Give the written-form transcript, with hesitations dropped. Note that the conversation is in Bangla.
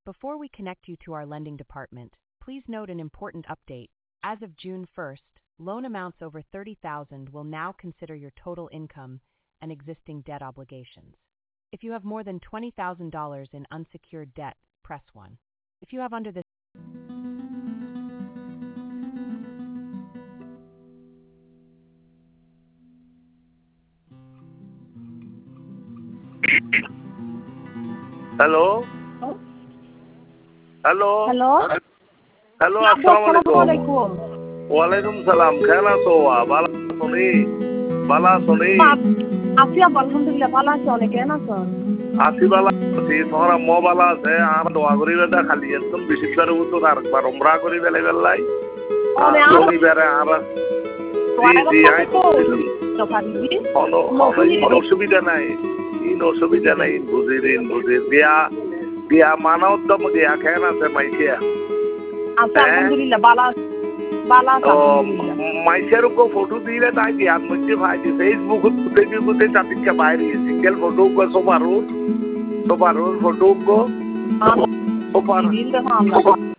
Before we connect you to our lending department, please note an important update. As of June 1st, loan amounts over $30,000 will now consider your total income and existing debt obligations. If you have more than $20,000 in unsecured debt, press 1. If you have under this Hello? Hello? Hello? Hello, Assalamualaikum. Walaikum salam. Khaira soa. Bala soni. Bala soni. Asia alhamdulillah bala aছি অনেক কেন আছো? Asi bala asi. Tomara mo bala ase. Amar doa kori beda khali ekdom beshi bare uto arekbar umrah kori bele belai. Kori bere ara. জি আই কোনো অসুবিধা নাই অসুবিধা নাই বুঝির দিয়া মানা উদ্যম দিয়া খেয়ে আছে মাইসিয়া আলহামদুলিল্লাহ বালা বালা মাইসিয়ার কো ফটো দিলে তাই দিয়ার মধ্যে ভাইছি ফেসবুক গুতে চাতিকে বাইরে সিঙ্গেল ফটো কো সোপারুর ফটো কো সোপার